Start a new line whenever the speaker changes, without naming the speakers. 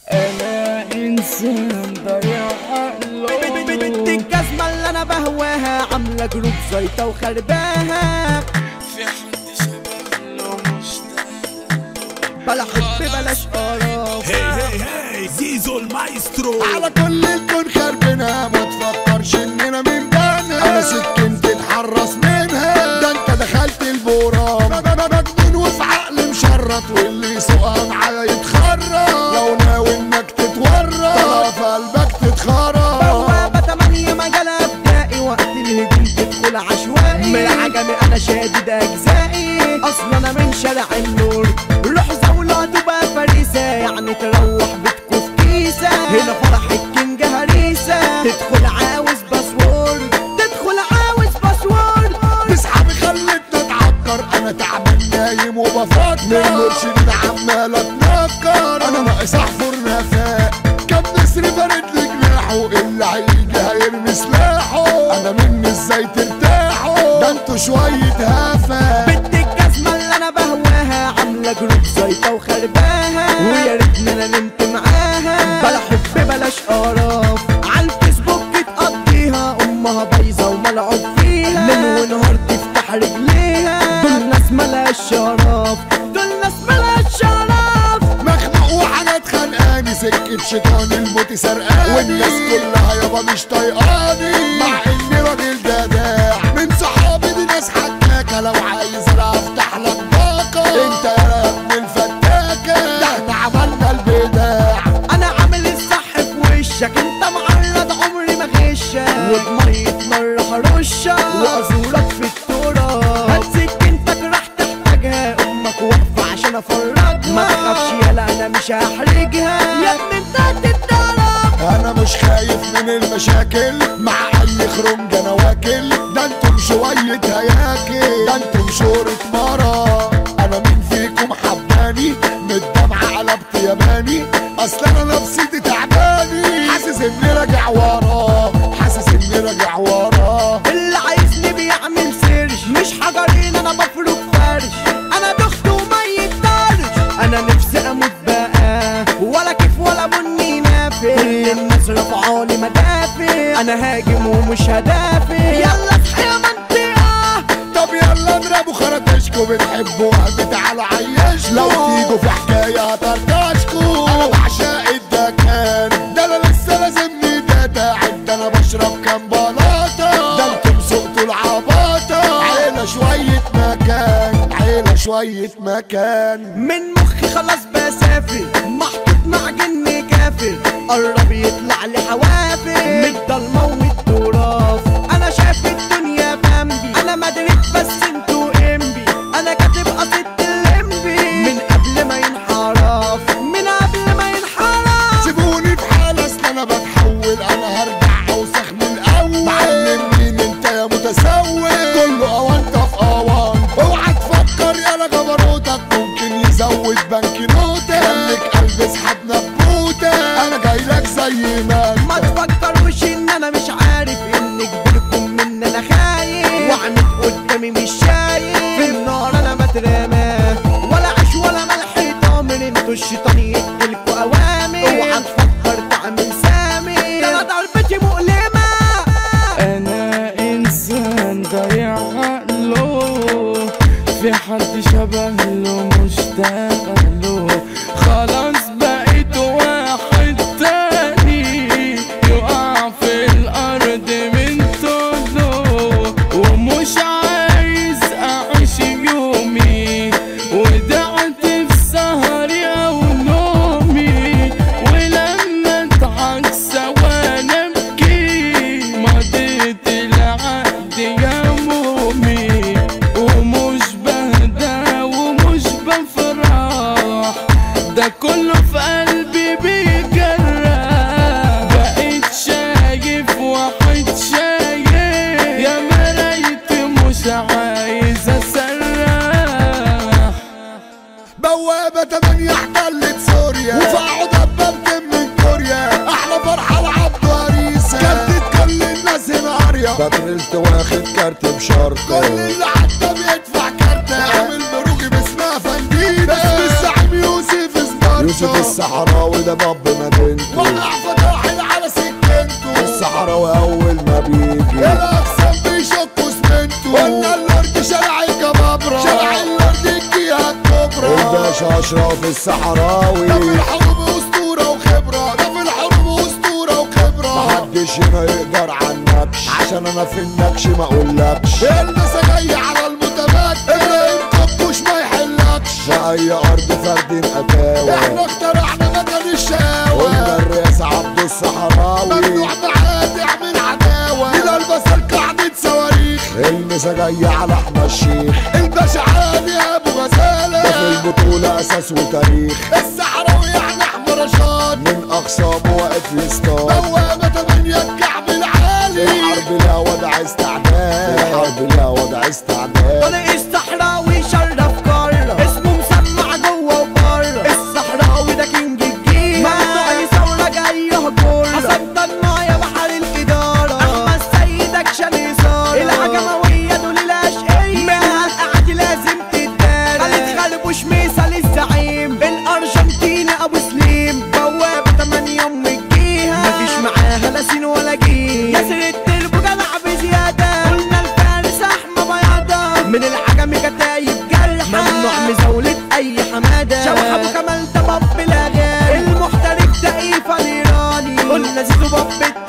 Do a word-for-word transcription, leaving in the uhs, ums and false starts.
انا انسان ضيع عقله.
بنت الجزمة اللي انا بهواها عاملة جروب زيطة وخرباها.
في حد شبه له مشتاق
بلا حب بلاش قرف.
هي هي هي زيزو المايسترو.
على كل الكون خربنا ما تفكرش اننا من بنا. انا سكنت اتحرص منها، ده انت دخلت البورام. مجنون وفي عقل مشرط، واللي يسوقها معايا يتخرب. لو ناوي انك تتورط في قلبك تتخرب.
بوابة تمانية مجال ابدائي، وقت الهجوم تدخل عشوائي. من العجمي انا شادد اجزائي، اصلا انا من شارع النور. روح زولة تبقى فريسة، يعني تروح بيتكو في كيسة. هنا فرح الكينج هريسة، تدخل عاوز باسورد، تدخل عاوز باسورد.
بسحبي خلتنا اتعكر، انا تعبان نايم وبفكر. من مرشدين عمال اتنكر، انا ناقص احفر نفاق. كم نسر فارد لي جناحه، اللي هيجي هيرمي سلاحه. انا مني ازاي ترتاحوا، ده انتوا شوية هفا.
بنت الجزمة اللي انا بهواها عاملة جروب زيطة وخرباها. ويا ريتني انا نمت معاها. بلا حب بلاش قرف، عالفيسبوك تقضيها. امها بايظة وملعوب فيها، ليل ونهار تفتح رجليها. دول ناس ملهاش شرف، دول ناس ملهاش شرف.
مخنوق وحاجات خانقاني، سكة شيطان الموت سرقاني. والناس كلها يابا مش طايقاني، مع اني راجل جداع. من صحابي دي ناس حكاكة، لو عايز انا افتح لك باقة. انت يا ابن الفتاكة، ده احنا عملنا البداع.
انا عامل الصح في وشك، انت معرض عمري ما غشك. وبمية مرة هرشك، وازورك في التراب. هات سكينتك راح تحتاجها، امك واقفة عشان افرجها. ما تخافش يالا انا مش هحرجها، يا ابني انت هتتضرب.
انا مش خايف من المشاكل، مع اي خرنج انا واكل. ده انتم شوية هياكل، ده انتم شورة مرة. انا مين فيكم حباني، من الدمعة قلبت ياباني. اصل انا نفسيتي تعباني، حاسس اني راجع ورا، حاسس اني راجع ورا.
اللي عايزني بيعمل سيرش، مش حجرين انا بفرك فرش. انا دخت وميت طرش، انا نفسي اموت بقى. ولا كيف ولا بني نافع، كل الناس رفعالي مدافع. انا هاجم ومش هدافع، يلا اصحى يا منطقة.
طب يلا نضربوا خرطشكوا، بنحبوا وهبت على عيش. لو تيجوا في حكاية هطرطشكوا، انا بعشق الدكان. ده انا لسه لازمني داتا، ده انا بشرب كام بلاطة. ده انتم سقتوا العباطة، عيلة شوية مكان، عيلة شوية مكان.
من مخي خلاص بسافر، محطوط مع جن كافر. قرب يطلع لي حوافر، من الضلمة والتراف. انا شايف الدنيا بامبي، انا مدريد بس انتوا امبي. انا كاتب قصيدة الامبي من قبل ما ينحرف، من قبل ما ينحرف.
سيبوني في حالي، اصل انا بتحول. انا هرجع اوسخ من الاول. معلم مين انت يا متسول، كله اوانطه في اوانطه. اوعى تفكر يالا جبروتك ممكن يزود بنك نوتك. خليك قلب اسحب نبوتك، انا جايلك زي ما
ما تفكروش ان انا مش عارف، ان كبيركم من انا خايف. وعمت قدامي مش شايف، في النار انا بترمى. ولا عيش ولا ملح طامر، انتوا الشيطان يديلكوا اوامر. اوعى تفكر تعمل سامي، ده انا ضربتي مؤلمة.
انا انسان ضيع عقله، في حد شبه له مشتاق له. خلاص بقيت واحد تاني، يقع في الارض من طوله. ومش عايز اعيش يومي، ودعت في سهري او نومي. ولما اضحك سوا نبكي، مضيت العهد يا مومي. ومش بهدى ومش بفرح، ده كله في قلبي بيجرح. بقيت شايف واحد شايف، يا مرايتي مش عايز اسرح.
بوابة تمانية احتلت سوريا، وفقعوا دبابة من كوريا. احلى فرحة العبد هريسة، كارت كل الناس هنا قرية. بطرلت واخد كارت بشرطة، كل اللي عدى بيدفع كارت. عامل بروجي باسمها فندينا، بس الزعيم يوسف يوسف الصحراوي ده باب مدينته ولع فتاحل على سكنته الصحراوي اول ما بيجي الاقسام بيشكوا سمنته قلنا الارض شارع الكبابرة شارع الارض الجهة الكبرى الباشا اشرف الصحراوي ده في الحروب اسطورة وخبرة ده في الحروب اسطورة وخبرة محدش هنا يقدر عنكش عشان انا في النكش ما اقولكش الناس جاية على المتمكن اللي انتبوش ما يحلكش في اي ارض فرد قتاوة احنا اخترعنا مكان الشاوة قلنا الرئاسة عبد الصحراوي ممنوع معاه تعمل عداوة الى البصر قاعدة صواريخ المسا جاية على احمد الشيخ الباشا عادي ابو غزالة ده في البطولة اساس وتاريخ الصحراوي يعني احمد رشاد من اقسامه واقف يصطاد بوابة تمانية الكعب العالي الحرب لا وضع استعداد الحرب لا وضع استعداد
طريق الصحراوي شرف كار اسمه مسمع جوه وبره الصحراوي ده كينج الجيل ممنوع ثورة جاي يهجر حسن ضنا يا بحر الإدارة أحمد سيد أكشن يسار العجموية دول الأشقية منها القعد لازم تتدار خالد خلبوش مثال الزعيم الأرجنتين أبو سليم بوابة تمانية أم الجيهة مفيش معاها لا سين ولا جيم ياسر التربو جدع بزيادة قلنا الفارس أحمى بياضة من العجم كتايب جرحة ممنوع مزاولة أي حمادة شبح أبو كمال ده باب الأغاني المحترف ده إيفا الإيراني قلنا زيزو باب